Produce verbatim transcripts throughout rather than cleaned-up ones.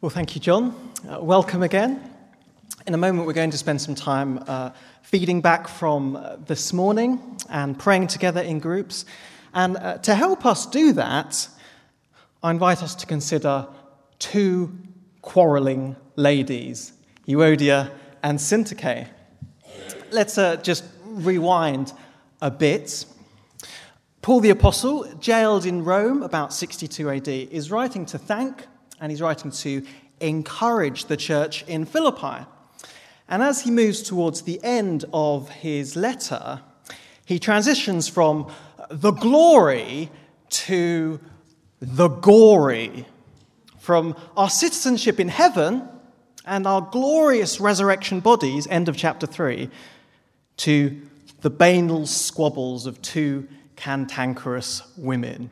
Well, thank you, John. Uh, welcome again. In a moment, we're going to spend some time uh, feeding back from uh, this morning and praying together in groups. And uh, to help us do that, I invite us to consider two quarrelling ladies, Euodia and Syntyche. Let's uh, just rewind a bit. Paul the Apostle, jailed in Rome about sixty-two A D, is writing to thank and he's writing to encourage the church in Philippi. And as he moves towards the end of his letter, he transitions from the glory to the gory, from our citizenship in heaven and our glorious resurrection bodies, end of chapter three, to the banal squabbles of two cantankerous women.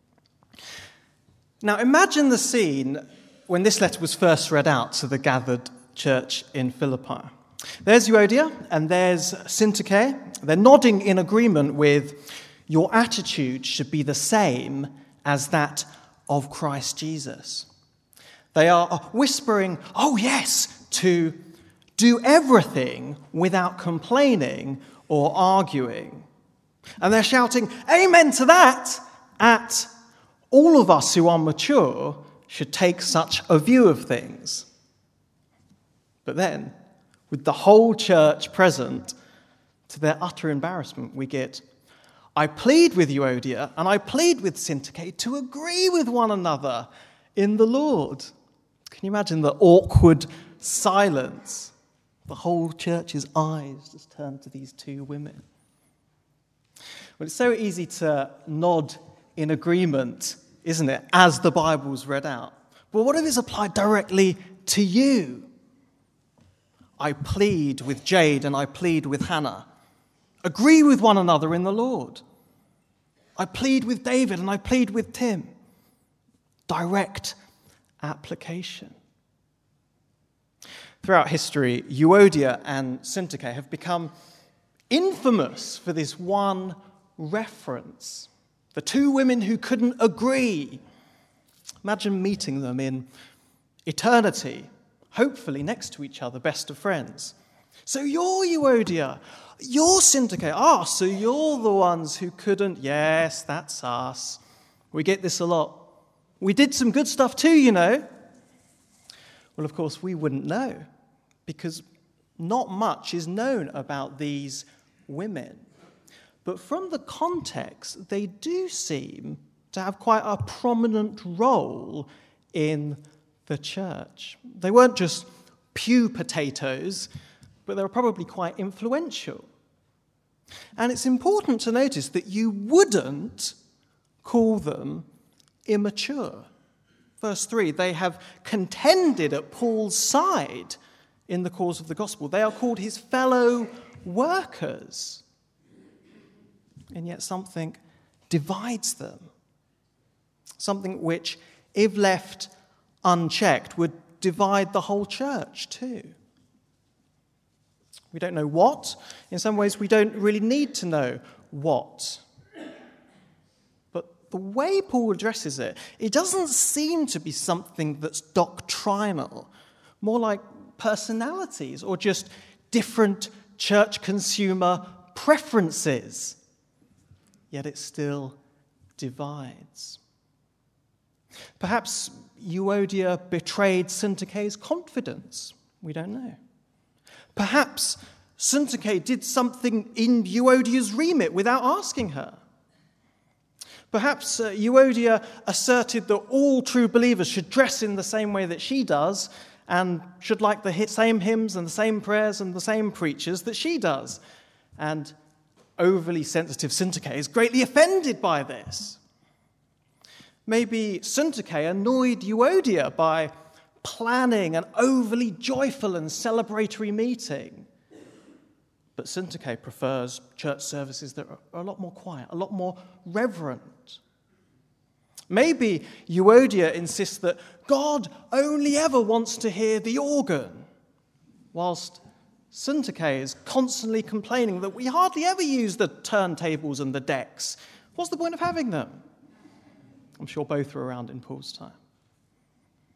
Now, imagine the scene when this letter was first read out to the gathered church in Philippi. There's Euodia and there's Syntyche. They're nodding in agreement with, your attitude should be the same as that of Christ Jesus. They are whispering, oh yes, to do everything without complaining or arguing. And they're shouting, amen to that, at all of us who are mature should take such a view of things. But then, with the whole church present, to their utter embarrassment, we get, I plead with Euodia and I plead with Syntyche to agree with one another in the Lord. Can you imagine the awkward silence? The whole church's eyes just turned to these two women. Well, it's so easy to nod in agreement, isn't it, as the Bible's read out. But what if it's applied directly to you? I plead with Jade and I plead with Hannah. Agree with one another in the Lord. I plead with David and I plead with Tim. Direct application. Throughout history, Euodia and Syntyche have become infamous for this one reference. The two women who couldn't agree. Imagine meeting them in eternity, hopefully next to each other, best of friends. So you're Euodia, you're Syntyche. Ah, so you're the ones who couldn't. Yes, that's us. We get this a lot. We did some good stuff too, you know. Well, of course, we wouldn't know, because not much is known about these women. But from the context, they do seem to have quite a prominent role in the church. They weren't just pew potatoes, but they were probably quite influential. And it's important to notice that you wouldn't call them immature. Verse three, they have contended at Paul's side in the cause of the gospel. They are called his fellow workers. And yet something divides them. Something which, if left unchecked, would divide the whole church too. We don't know what. In some ways, we don't really need to know what. But the way Paul addresses it, it doesn't seem to be something that's doctrinal, more like personalities or just different church consumer preferences. Yet it still divides. Perhaps Euodia betrayed Syntyche's confidence. We don't know. Perhaps Syntyche did something in Euodia's remit without asking her. Perhaps uh, Euodia asserted that all true believers should dress in the same way that she does and should like the same hymns and the same prayers and the same preachers that she does. And overly sensitive Syntyche is greatly offended by this. Maybe Syntyche annoyed Euodia by planning an overly joyful and celebratory meeting. But Syntyche prefers church services that are a lot more quiet, a lot more reverent. Maybe Euodia insists that God only ever wants to hear the organ, whilst Syntyche is constantly complaining that we hardly ever use the turntables and the decks. What's the point of having them? I'm sure both were around in Paul's time.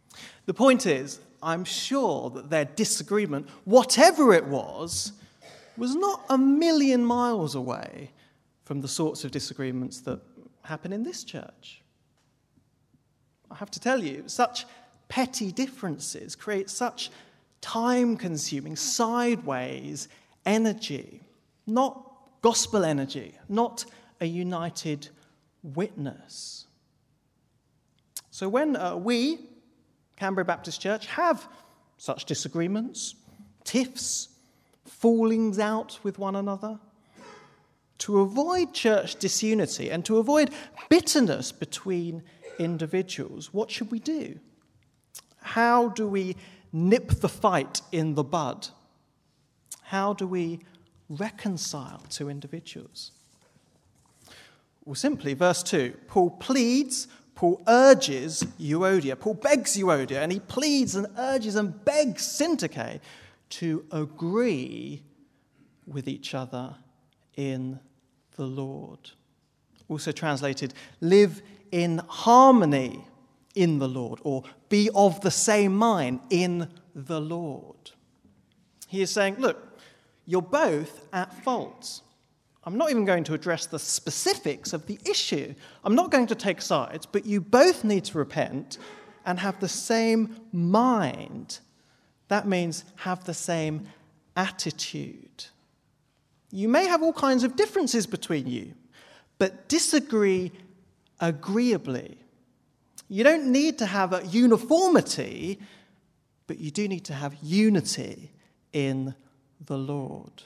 The point is, I'm sure that their disagreement, whatever it was, was not a million miles away from the sorts of disagreements that happen in this church. I have to tell you, such petty differences create such time-consuming, sideways energy, not gospel energy, not a united witness. So when uh, we, Canberra Baptist Church, have such disagreements, tiffs, fallings out with one another, to avoid church disunity and to avoid bitterness between individuals, what should we do? How do we nip the fight in the bud? How do we reconcile to individuals? Well, simply, verse two, Paul pleads, Paul urges Euodia, Paul begs Euodia, and he pleads and urges and begs Syntyche to agree with each other in the Lord. Also translated, live in harmony in the Lord, or be of the same mind in the Lord. He is saying, look, you're both at fault. I'm not even going to address the specifics of the issue. I'm not going to take sides, but you both need to repent and have the same mind. That means have the same attitude. You may have all kinds of differences between you, but disagree agreeably. You don't need to have a uniformity, but you do need to have unity in the Lord.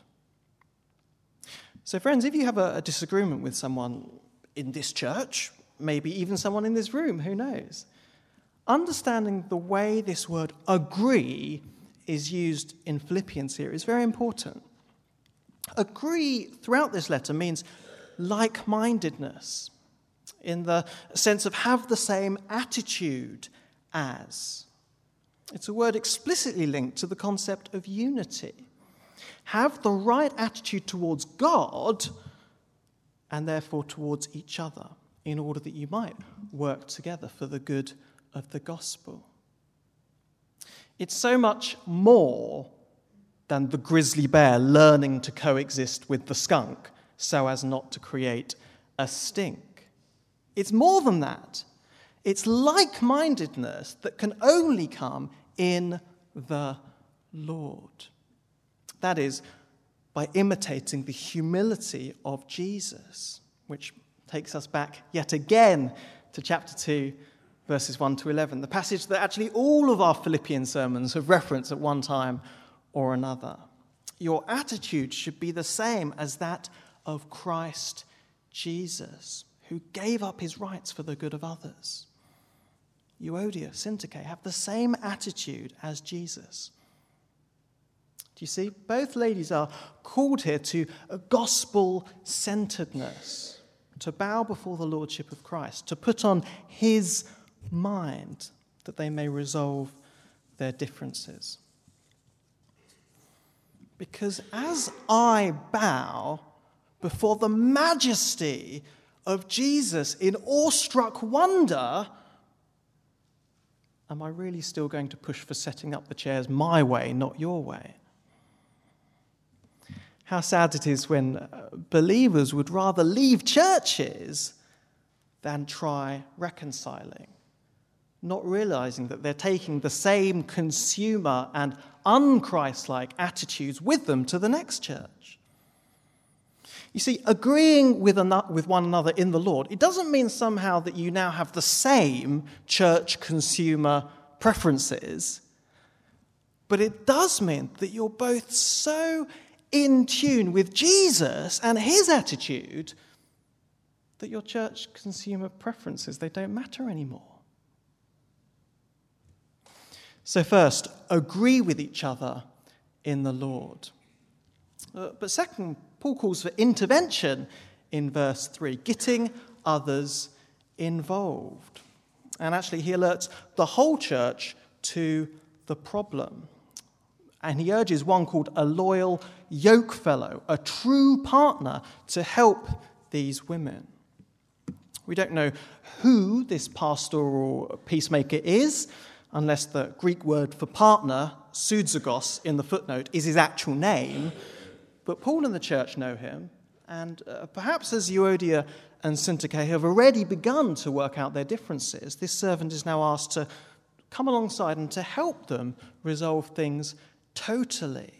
So friends, if you have a, a disagreement with someone in this church, maybe even someone in this room, who knows, understanding the way this word agree is used in Philippians here is very important. Agree throughout this letter means like-mindedness, in the sense of have the same attitude as. It's a word explicitly linked to the concept of unity. Have the right attitude towards God and therefore towards each other in order that you might work together for the good of the gospel. It's so much more than the grizzly bear learning to coexist with the skunk so as not to create a stink. It's more than that. It's like-mindedness that can only come in the Lord. That is, by imitating the humility of Jesus, which takes us back yet again to chapter two, verses one to eleven, the passage that actually all of our Philippian sermons have referenced at one time or another. Your attitude should be the same as that of Christ Jesus, who gave up his rights for the good of others. Euodia, Syntyche, have the same attitude as Jesus. Do you see? Both ladies are called here to a gospel-centeredness, to bow before the lordship of Christ, to put on his mind that they may resolve their differences. Because as I bow before the majesty of Jesus in awestruck wonder, am I really still going to push for setting up the chairs my way, not your way? How sad it is when believers would rather leave churches than try reconciling, not realizing that they're taking the same consumer and un-Christ-like attitudes with them to the next church. You see, agreeing with, an- with one another in the Lord, it doesn't mean somehow that you now have the same church consumer preferences, but it does mean that you're both so in tune with Jesus and his attitude that your church consumer preferences, they don't matter anymore. So first, agree with each other in the Lord. Uh, but second, Paul calls for intervention in verse three, getting others involved. And actually he alerts the whole church to the problem. And he urges one called a loyal yoke fellow, a true partner, to help these women. We don't know who this pastoral peacemaker is. unless the Greek word for partner, pseudzagos, in the footnote is his actual name. But Paul and the church know him, and uh, perhaps as Euodia and Syntyche have already begun to work out their differences, this servant is now asked to come alongside and to help them resolve things totally.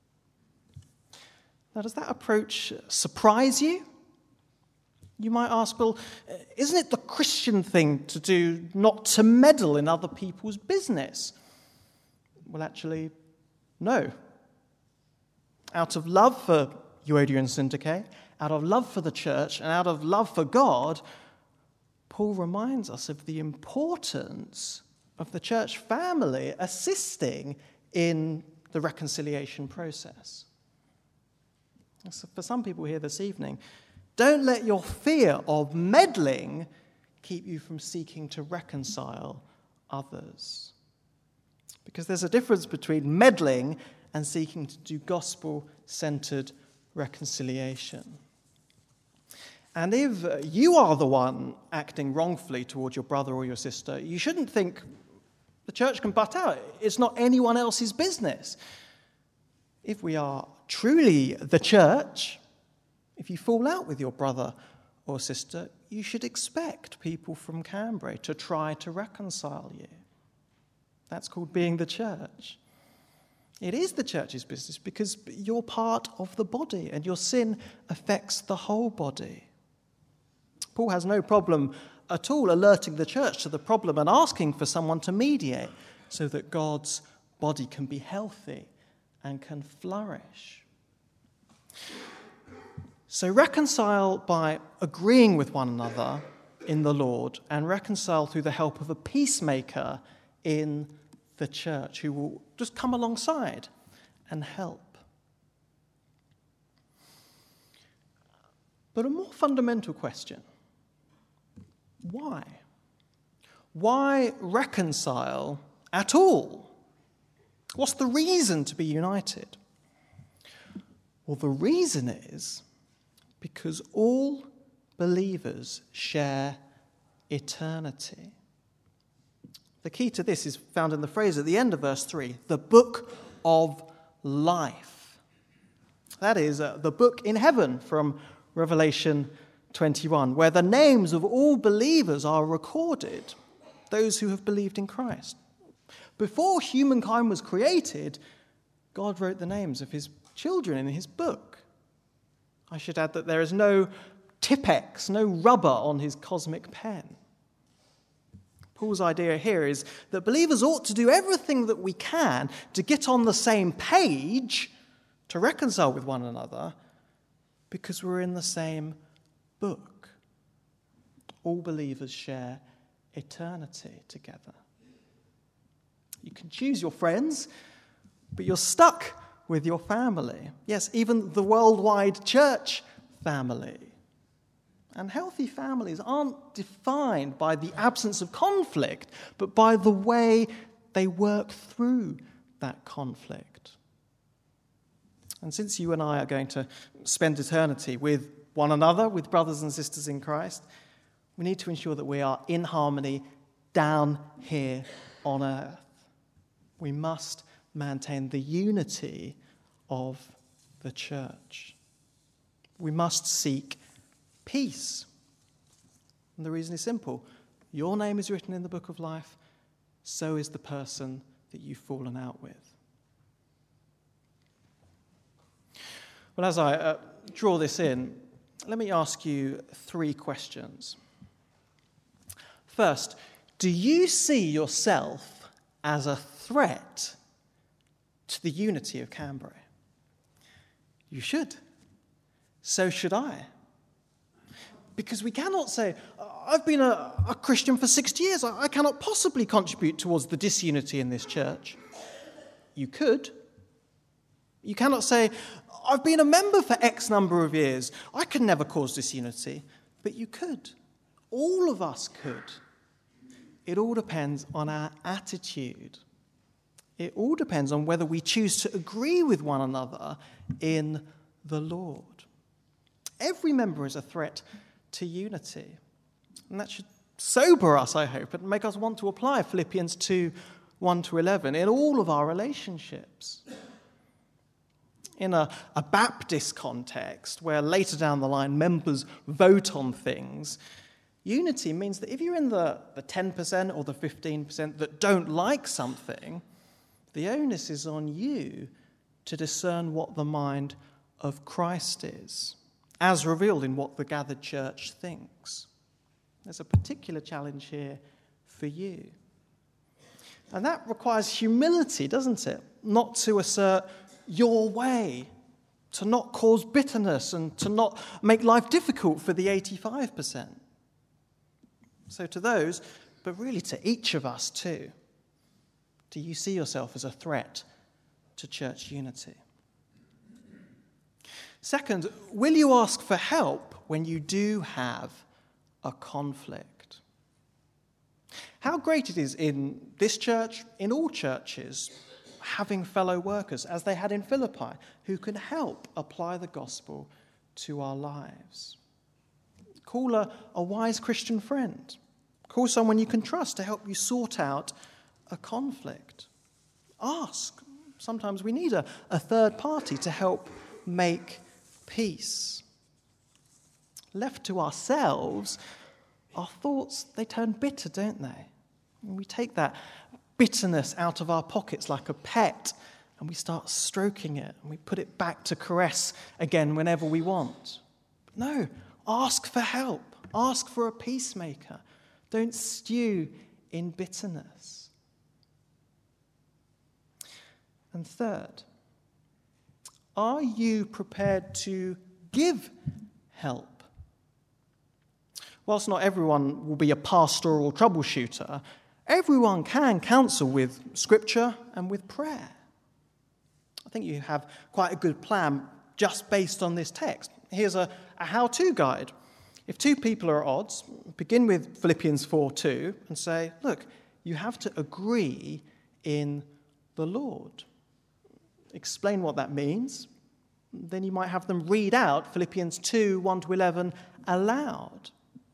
Now, does that approach surprise you? You might ask, well, isn't it the Christian thing to do not to meddle in other people's business? Well, actually, no. Out of love for Euodia and Syntyche, out of love for the church, and out of love for God, Paul reminds us of the importance of the church family assisting in the reconciliation process. So for some people here this evening, don't let your fear of meddling keep you from seeking to reconcile others. Because there's a difference between meddling and seeking to do gospel-centered reconciliation. And if you are the one acting wrongfully toward your brother or your sister, you shouldn't think the church can butt out. It's not anyone else's business. If we are truly the church, if you fall out with your brother or sister, you should expect people from Cambrai to try to reconcile you. That's called being the church. It is the church's business because you're part of the body and your sin affects the whole body. Paul has no problem at all alerting the church to the problem and asking for someone to mediate so that God's body can be healthy and can flourish. So reconcile by agreeing with one another in the Lord, and reconcile through the help of a peacemaker in the church who will just come alongside and help. But a more fundamental question: why? Why reconcile at all? What's the reason to be united? Well, the reason is because all believers share eternity. The key to this is found in the phrase at the end of verse three, the book of life. That is uh, the book in heaven from Revelation twenty-one, where the names of all believers are recorded, those who have believed in Christ. Before humankind was created, God wrote the names of his children in his book. I should add that there is no Tipp-Ex, no rubber on his cosmic pen. Paul's idea here is that believers ought to do everything that we can to get on the same page, to reconcile with one another, because we're in the same book. All believers share eternity together. You can choose your friends, but you're stuck with your family. Yes, even the worldwide church family. And healthy families aren't defined by the absence of conflict, but by the way they work through that conflict. And since you and I are going to spend eternity with one another, with brothers and sisters in Christ, we need to ensure that we are in harmony down here on earth. We must maintain the unity of the church. We must seek peace. And the reason is simple. Your name is written in the book of life, so is the person that you've fallen out with. Well, as I uh, draw this in, let me ask you three questions. First, do you see yourself as a threat to the unity of Cambrai? You should. So should I. Because we cannot say, I've been a, a Christian for sixty years. I, I cannot possibly contribute towards the disunity in this church. You could. You cannot say, I've been a member for X number of years. I can never cause disunity. But you could. All of us could. It all depends on our attitude. It all depends on whether we choose to agree with one another in the Lord. Every member is a threat to unity. And that should sober us, I hope, and make us want to apply Philippians two one to eleven in all of our relationships. In a, a Baptist context, where later down the line members vote on things, unity means that if you're in the, the ten percent or the fifteen percent that don't like something, the onus is on you to discern what the mind of Christ is, as revealed in what the gathered church thinks. There's a particular challenge here for you. And that requires humility, doesn't it? Not to assert your way, to not cause bitterness and to not make life difficult for the eighty-five percent. So to those, but really to each of us too, do you see yourself as a threat to church unity? Second, will you ask for help when you do have a conflict? How great it is in this church, in all churches, having fellow workers, as they had in Philippi, who can help apply the gospel to our lives. Call a, a wise Christian friend. Call someone you can trust to help you sort out a conflict. Ask. Sometimes we need a, a third party to help make peace. Left to ourselves, our thoughts, they turn bitter, don't they? And we take that bitterness out of our pockets like a pet, and we start stroking it, and we put it back to caress again whenever we want. No, ask for help. Ask for a peacemaker. Don't stew in bitterness. And third, are you prepared to give help? Whilst not everyone will be a pastoral troubleshooter, everyone can counsel with Scripture and with prayer. I think you have quite a good plan just based on this text. Here's a, a how-to guide. If two people are at odds, begin with Philippians four two and say, look, you have to agree in the Lord. Explain what that means. Then you might have them read out Philippians two one to eleven aloud.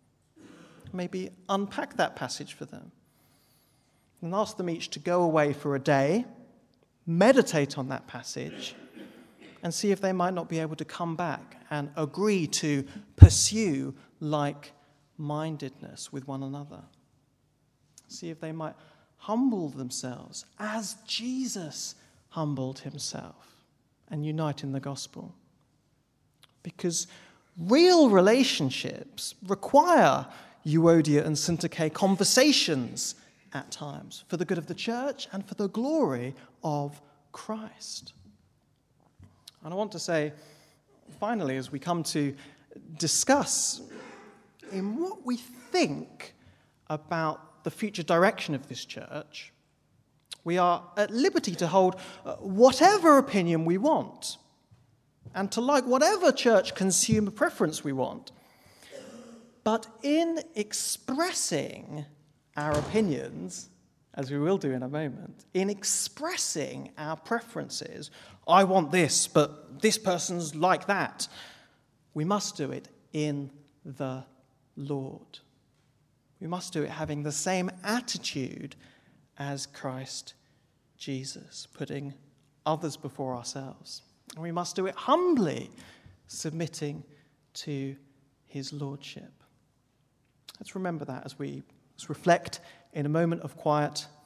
Maybe unpack that passage for them. And ask them each to go away for a day, meditate on that passage, and see if they might not be able to come back and agree to pursue like-mindedness with one another. See if they might humble themselves as Jesus humbled himself and unite in the gospel. Because real relationships require Euodia and Syntyche conversations at times for the good of the church and for the glory of Christ. And I want to say, finally, as we come to discuss in what we think about the future direction of this church, we are at liberty to hold whatever opinion we want and to like whatever church consumer preference we want. But in expressing our opinions, as we will do in a moment, in expressing our preferences, I want this, but this person's like that, we must do it in the Lord. We must do it having the same attitude as Christ Jesus, putting others before ourselves. And we must do it humbly, submitting to his lordship. Let's remember that as we let's reflect in a moment of quiet